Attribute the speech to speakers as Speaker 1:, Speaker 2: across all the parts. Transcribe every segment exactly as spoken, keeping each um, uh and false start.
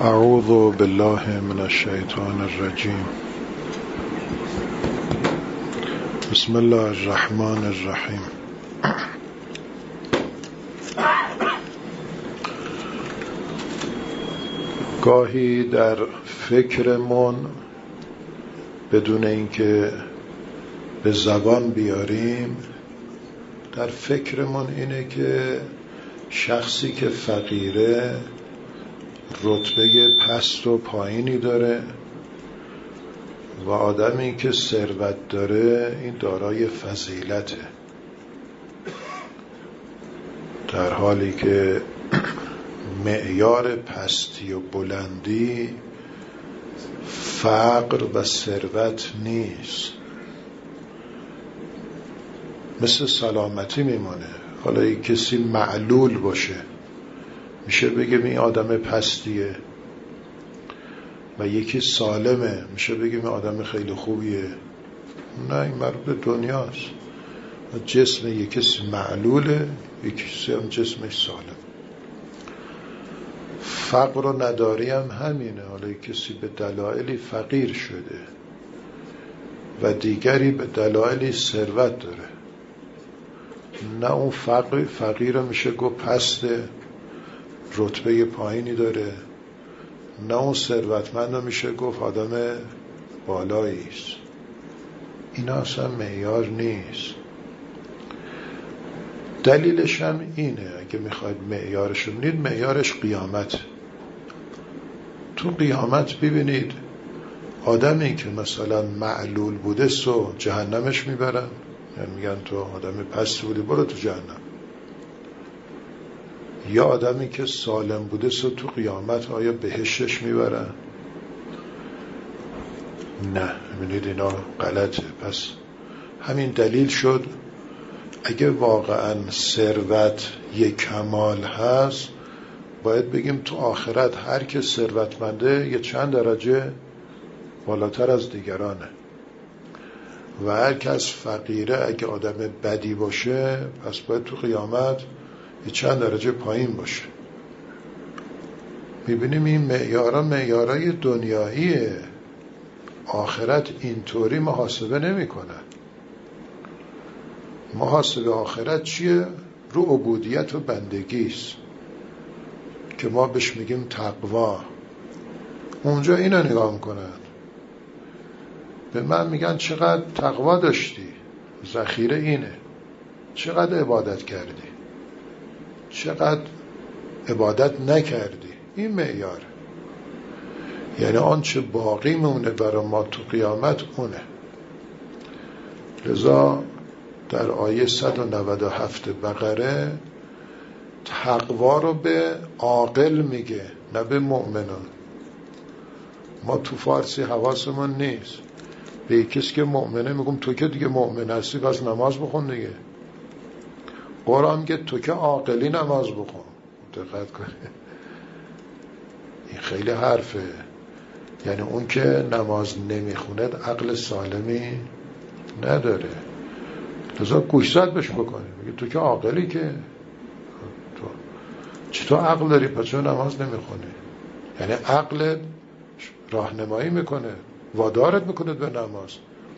Speaker 1: اعوذ بالله من الشیطان الرجیم. بسم الله الرحمن الرحیم. گاهی در فکرمون بدون اینکه به زبان بیاریم، در فکرمون اینه که شخصی که فقیره رتبه پست و پایینی داره و آدمی که ثروت داره این دارای فضیلته، در حالی که معیار پستی و بلندی فقر و ثروت نیست. مثل سلامتی میمونه. حالا یک کسی معلول باشه میشه بگیم این آدم پستیه و یکی سالمه میشه بگیم این آدم خیلی خوبیه. نه، این مربوط به دنیاست. جسم یک کسی معلوله، یک کسی هم جسمش سالم. فقر و نداری هم همینه. حالا یک کسی به دلایلی فقیر شده و دیگری به دلایلی ثروت داره. نه اون فقر فقیر میشه گفت پسته، رتبه پایینی داره، نه اون ثروتمند میشه گفت آدم بالایی است. اینا اصلا معیار نیست. دلیلش هم اینه، اگه میخواید معیارش رو ببینید، معیارش قیامت. تو قیامت ببینید آدمی که مثلا معلول بوده سو جهنمش میبرن، یعنی میگن تو آدم پست بودی برو تو جهنم. یا آدمی که سالم بوده سو تو قیامت آیا بهشتش میبرن؟ نه. ببینید اینا غلطه. پس همین دلیل شد اگه واقعا ثروت یک کمال هست باید بگیم تو آخرت هر که ثروتمنده یه چند درجه بالاتر از دیگرانه و هر کس فقیره اگه آدم بدی باشه پس باید تو قیامت یه چند درجه پایین باشه. میبینیم این معیارا معیارای دنیاییه. آخرت اینطوری محاسبه نمی کنن. محاسبه آخرت چیه؟ رو عبودیت و بندگی است که ما بهش میگیم تقوا. اونجا اینو نگاه میکنن، به من میگن چقدر تقوا داشتی، ذخیره اینه، چقدر عبادت کردی، چقدر عبادت نکردی. این معیار، یعنی آنچه باقی مونه برای ما تو قیامت اونه. لذا در آیه صد و نود و هفت بقره تقوا رو به عاقل میگه، نه به مؤمنان. ما تو فارسی حواسمون نیست. به کسی که مؤمنه میگم تو که دیگه مؤمن هستی پس نماز بخون دیگه. قرآن میگه تو که عاقلی نماز بخون. دقت کنه، این خیلی حرفه. یعنی اون که نماز نمیخونه عقل سالمی نداره. لذا گوشزد بهش بکنه، میگه تو که عاقلی که تو چطور عقل داری پس چون نماز نمیخونی؟ یعنی عقل راهنمایی میکنه، وادارت میکنه به نماز.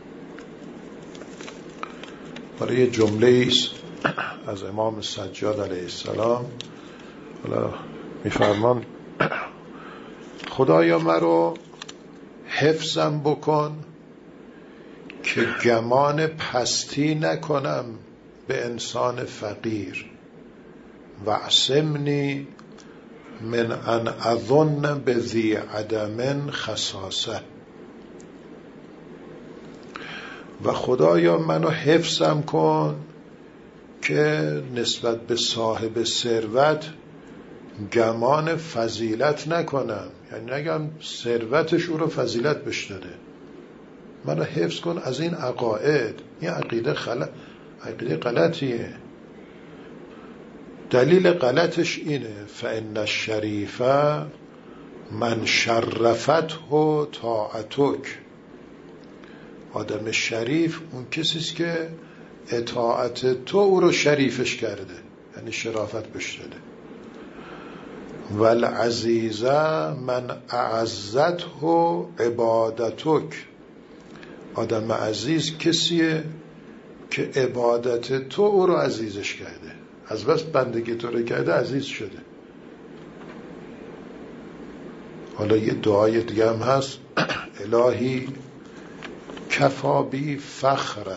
Speaker 1: برای یه جمله ایست از امام سجاد علیه السلام، حالا میفرمان خدایا مرا حفظم بکن که گمان پستی نکنم به انسان فقیر و عصمنی من ان اظن به ذی عدم خصاصه. و خدایا منو حفظم کن که نسبت به صاحب ثروت گمان فضیلت نکنم، یعنی نگم ثروتش او رو فضیلت بهش داده. منو حفظ کن از این عقاید. این عقیده خلق عقیده غلطیه. دلیل غلطش اینه فإن الشریف من شرفته طاعتک. آدم شریف اون کسیست که اطاعت تو او رو شریفش کرده، یعنی شرافت بهش داده. والعزیز من اعزته عبادتک. آدم عزیز کسیه که عبادت تو او رو عزیزش کرده، از بس بندگی تو رو کرده عزیز شده. حالا یه دعای دیگه هم هست الهی کفا بی فخرا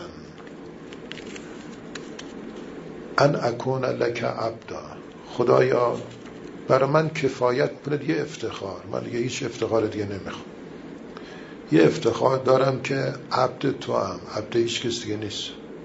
Speaker 1: ان اکون لک عبدا. خدایا برای من کفایت کنه یه افتخار، من دیگه هیچ افتخار دیگه نمیخوام، یه افتخار دارم که عبد تو هم، عبد هیچ کس دیگه نیست.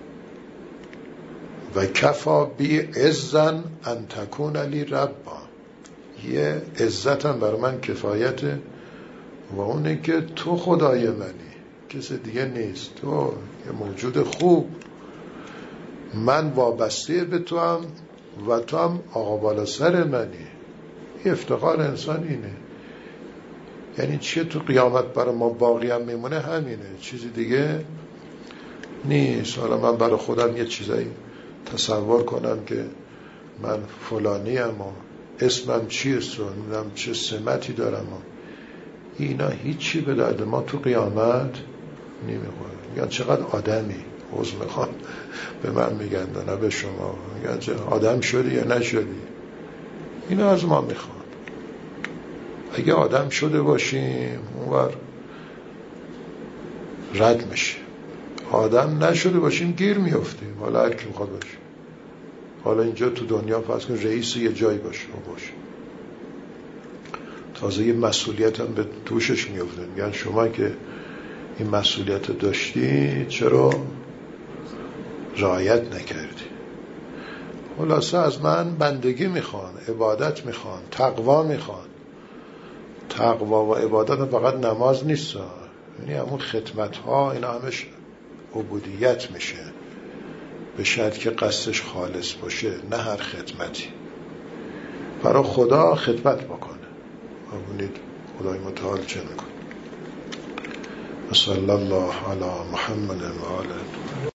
Speaker 1: و کفا بی عزن ان تکون لی ربا. یه عزتم برای من کفایته و اونه که تو خدای منی، کسی دیگه نیست، تو یه موجود خوب، من وابسته به تو هم و تو هم آقا بالا سر منی. یه افتخار انسان اینه. یعنی چیه تو قیامت برای ما باقی هم میمونه همینه، چیزی دیگه نیست. حالا من برای خودم یه چیزایی تصور کنم که من فلانی ام و اسمم چیست و میدونم چه سمتی دارم و اینا هیچی به درد ما تو قیامت نمیخوره. میگن چقدر آدمی، عوض میخوام به من میگن نه به شما، میگن چه آدم شدی یا نشدی، اینا از ما میخوان. اگه آدم شده باشیم اونور رد میشه، آدم نشده باشیم گیر میافتیم. حالا هر کی میخواد باشه، حالا اینجا تو دنیا فرض کن رئیس یه جایی باشه و باشه، تازه یه مسئولیت هم به دوشش میفته، میگن شما که این مسئولیت داشتی چرا رعایت نکردی. خلاصه از من بندگی میخوان، عبادت میخوان، تقوا میخوان. تقوا و عبادت فقط نماز نیست، یعنی همون خدمت ها، اینا همش عبودیت میشه، به شرط که قصدش خالص باشه، نه هر خدمتی. برای خدا خدمت بکنه. ببینید خدای متعال چه میکنه. صلی الله علی محمد و آله.